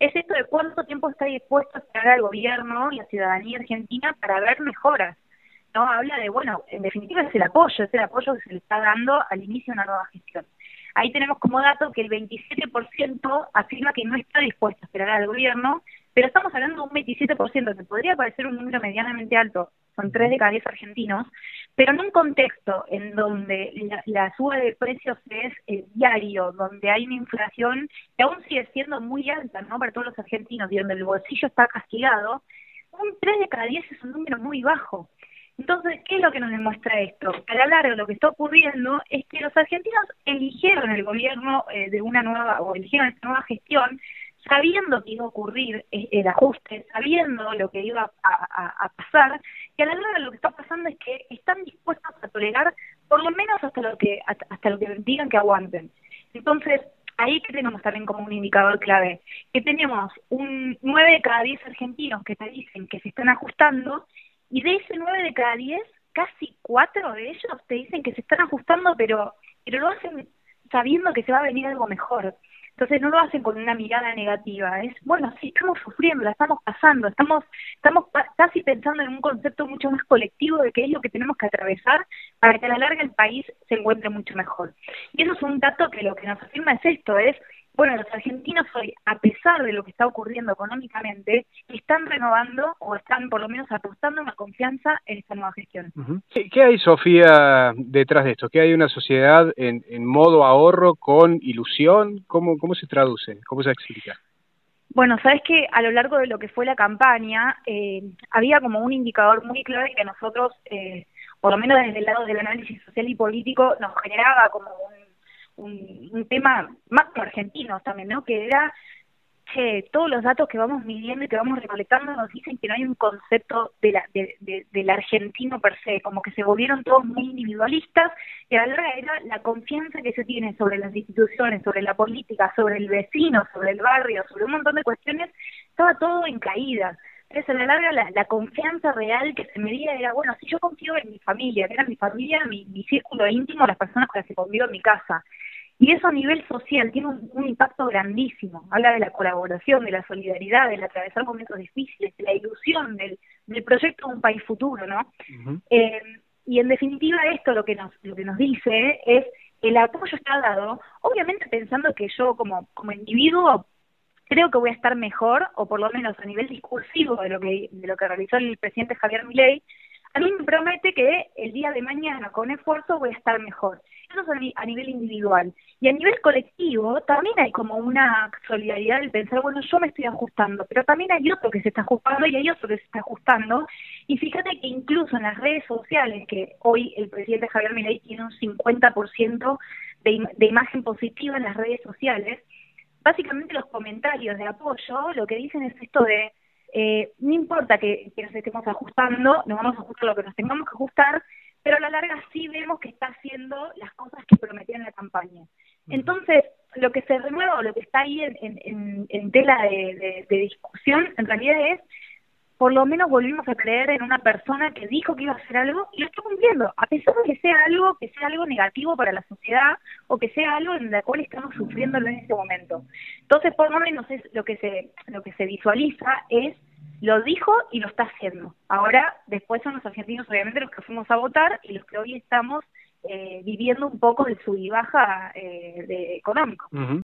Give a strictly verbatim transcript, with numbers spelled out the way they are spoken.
es esto de cuánto tiempo está dispuesto a esperar al gobierno y la ciudadanía argentina para ver mejoras. No habla de, bueno, en definitiva es el apoyo, es el apoyo que se le está dando al inicio de una nueva gestión. Ahí tenemos como dato que el veintisiete por ciento afirma que no está dispuesto a esperar al gobierno, pero estamos hablando de un veintisiete por ciento, que podría parecer un número medianamente alto, son tres de cada diez argentinos, pero en un contexto en donde la, la suba de precios es eh, diario, donde hay una inflación que aún sigue siendo muy alta, ¿no?, para todos los argentinos, y donde el bolsillo está castigado, un tres de cada diez es un número muy bajo. Entonces, ¿qué es lo que nos demuestra esto? A la larga lo que está ocurriendo es que los argentinos eligieron el gobierno eh, de una nueva, o eligieron esta nueva gestión, sabiendo que iba a ocurrir el ajuste, sabiendo lo que iba a, a, a pasar, y a la larga lo que está pasando es que están dispuestos a tolerar por lo menos hasta lo que hasta lo que digan que aguanten. Entonces, ahí que tenemos también como un indicador clave, que tenemos un nueve de cada diez argentinos que te dicen que se están ajustando, y de ese nueve de cada diez, casi cuatro de ellos te dicen que se están ajustando, pero, pero lo hacen sabiendo que se va a venir algo mejor. Entonces no lo hacen con una mirada negativa, es, bueno, sí, estamos sufriendo, la estamos pasando, estamos estamos casi pensando en un concepto mucho más colectivo de qué es lo que tenemos que atravesar para que a la larga el país se encuentre mucho mejor. Y eso es un dato que lo que nos afirma es esto, es, bueno, los argentinos hoy, a pesar de lo que está ocurriendo económicamente, están renovando o están por lo menos apostando una confianza en esta nueva gestión. Uh-huh. ¿Qué, ¿Qué hay, Sofía, detrás de esto? ¿Qué hay una sociedad en, en modo ahorro con ilusión? ¿Cómo, cómo se traduce? ¿Cómo se explica? Bueno, sabes que a lo largo de lo que fue la campaña, eh, había como un indicador muy clave que nosotros, eh, por lo menos desde el lado del análisis social y político, nos generaba como un Un, un tema más que argentinos también, ¿no?, que era che, todos los datos que vamos midiendo y que vamos recolectando nos dicen que no hay un concepto de la, de, de, del argentino per se, como que se volvieron todos muy individualistas, y a la larga era la confianza que se tiene sobre las instituciones, sobre la política, sobre el vecino, sobre el barrio, sobre un montón de cuestiones, estaba todo en caída. Entonces, a la larga, la, la confianza real que se medía era, bueno, si yo confío en mi familia, que era mi familia, mi, mi círculo íntimo, las personas con las que convivo en mi casa. Y eso a nivel social tiene un, un impacto grandísimo. Habla de la colaboración, de la solidaridad, del atravesar momentos difíciles, de la ilusión, del, del proyecto de un país futuro, ¿no? Uh-huh. Eh, y en definitiva esto lo que nos lo que nos dice es el apoyo está dado, obviamente pensando que yo como, como individuo creo que voy a estar mejor, o por lo menos a nivel discursivo de lo que de lo que realizó el presidente Javier Milei, a mí me promete que el día de mañana, con esfuerzo, voy a estar mejor. Eso es a nivel individual. Y a nivel colectivo también hay como una solidaridad del pensar, bueno, yo me estoy ajustando, pero también hay otro que se está ajustando y hay otro que se está ajustando. Y fíjate que incluso en las redes sociales, que hoy el presidente Javier Milei tiene un cincuenta por ciento de, im- de imagen positiva en las redes sociales, básicamente los comentarios de apoyo lo que dicen es esto de eh, no importa que, que nos estemos ajustando, nos vamos a ajustar lo que nos tengamos que ajustar, pero a la larga sí vemos que está haciendo las cosas que prometía en la campaña. Entonces, lo que se renueva o lo que está ahí en, en, en tela de, de, de discusión, en realidad es, por lo menos volvimos a creer en una persona que dijo que iba a hacer algo y lo está cumpliendo, a pesar de que sea algo que sea algo negativo para la sociedad o que sea algo en la cual estamos sufriendo en este momento. Entonces, por lo menos es lo que se lo que se visualiza es lo dijo y lo está haciendo. Ahora, después son los argentinos obviamente los que fuimos a votar y los que hoy estamos eh, viviendo un poco de sub y baja eh, de económico. Uh-huh.